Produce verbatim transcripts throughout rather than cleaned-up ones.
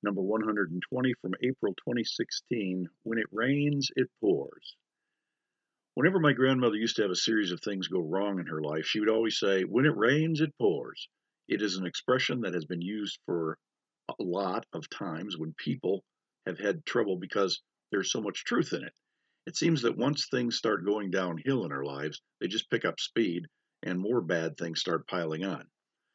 number one hundred twenty from April twenty sixteen. When it rains, it pours. Whenever my grandmother used to have a series of things go wrong in her life, she would always say, "When it rains, it pours." It is an expression that has been used for a lot of times when people have had trouble because there's so much truth in it. It seems that once things start going downhill in our lives, they just pick up speed and more bad things start piling on.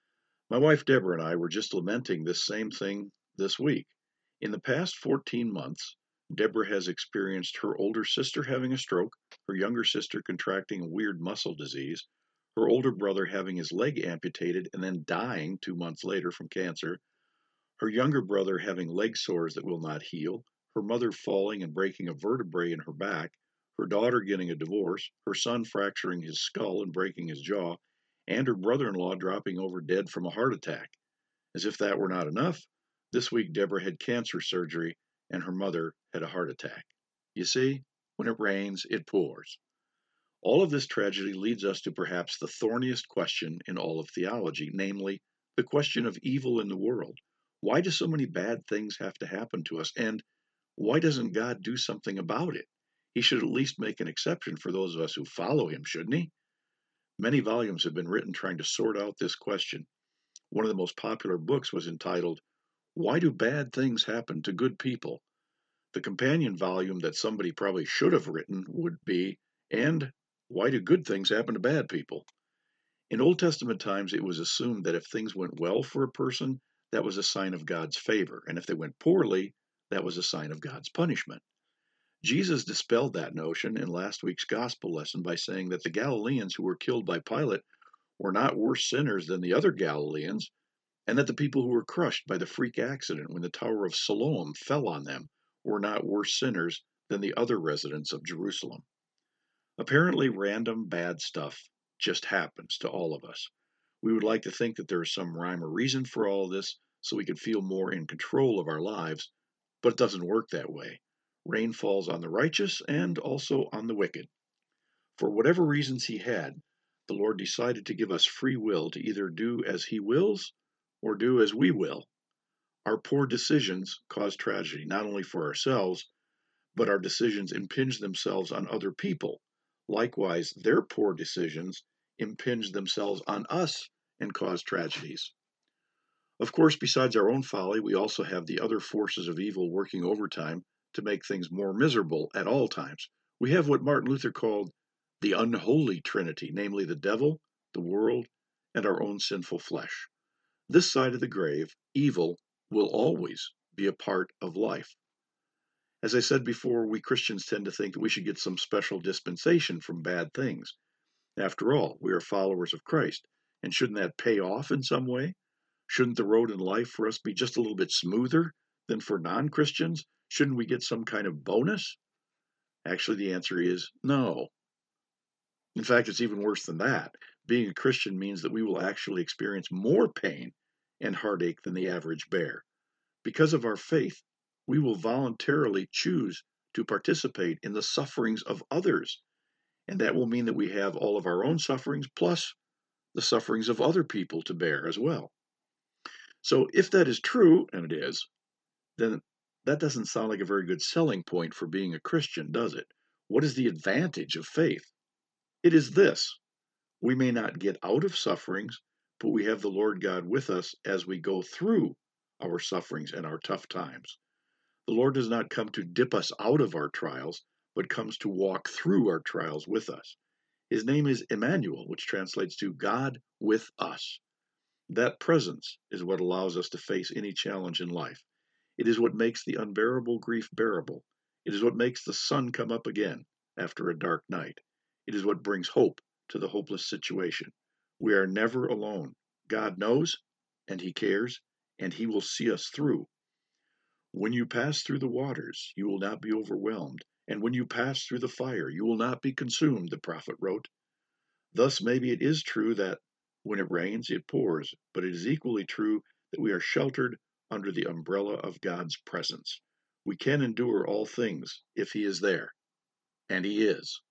My wife Deborah and I were just lamenting this same thing this week. In the past fourteen months, Deborah has experienced her older sister having a stroke, her younger sister contracting a weird muscle disease, her older brother having his leg amputated and then dying two months later from cancer, her younger brother having leg sores that will not heal, her mother falling and breaking a vertebrae in her back, her daughter getting a divorce, her son fracturing his skull and breaking his jaw, and her brother-in-law dropping over dead from a heart attack. As if that were not enough, this week Deborah had cancer surgery and her mother had a heart attack. You see, when it rains, it pours. All of this tragedy leads us to perhaps the thorniest question in all of theology, namely, the question of evil in the world. Why do so many bad things have to happen to us, and why doesn't God do something about it? He should at least make an exception for those of us who follow him, shouldn't he? Many volumes have been written trying to sort out this question. One of the most popular books was entitled, "Why Do Bad Things Happen to Good People?" The companion volume that somebody probably should have written would be, "And Why Do Good Things Happen to Bad People?" In Old Testament times, it was assumed that if things went well for a person, that was a sign of God's favor, and if they went poorly, that was a sign of God's punishment. Jesus dispelled that notion in last week's gospel lesson by saying that the Galileans who were killed by Pilate were not worse sinners than the other Galileans, and that the people who were crushed by the freak accident when the Tower of Siloam fell on them were not worse sinners than the other residents of Jerusalem. Apparently, random bad stuff just happens to all of us. We would like to think that there is some rhyme or reason for all of this so we could feel more in control of our lives, but it doesn't work that way. Rain falls on the righteous and also on the wicked. For whatever reasons he had, the Lord decided to give us free will to either do as he wills or do as we will. Our poor decisions cause tragedy, not only for ourselves, but our decisions impinge themselves on other people. Likewise, their poor decisions impinge themselves on us and cause tragedies. Of course, besides our own folly, we also have the other forces of evil working overtime to make things more miserable at all times. We have what Martin Luther called the unholy trinity, namely the devil, the world, and our own sinful flesh. This side of the grave, evil will always be a part of life. As I said before, we Christians tend to think that we should get some special dispensation from bad things. After all, we are followers of Christ, and shouldn't that pay off in some way? Shouldn't the road in life for us be just a little bit smoother than for non-Christians? Shouldn't we get some kind of bonus? Actually, the answer is no. In fact, it's even worse than that. Being a Christian means that we will actually experience more pain and heartache than the average bear. Because of our faith, we will voluntarily choose to participate in the sufferings of others. And that will mean that we have all of our own sufferings plus the sufferings of other people to bear as well. So if that is true, and it is, then that doesn't sound like a very good selling point for being a Christian, does it? What is the advantage of faith? It is this: we may not get out of sufferings, but we have the Lord God with us as we go through our sufferings and our tough times. The Lord does not come to dip us out of our trials, but comes to walk through our trials with us. His name is Emmanuel, which translates to God with us. That presence is what allows us to face any challenge in life. It is what makes the unbearable grief bearable. It is what makes the sun come up again after a dark night. It is what brings hope to the hopeless situation. We are never alone. God knows, and he cares, and he will see us through. When you pass through the waters, you will not be overwhelmed, and when you pass through the fire, you will not be consumed, the prophet wrote. Thus, maybe it is true that when it rains, it pours, but it is equally true that we are sheltered under the umbrella of God's presence. We can endure all things if he is there, and he is.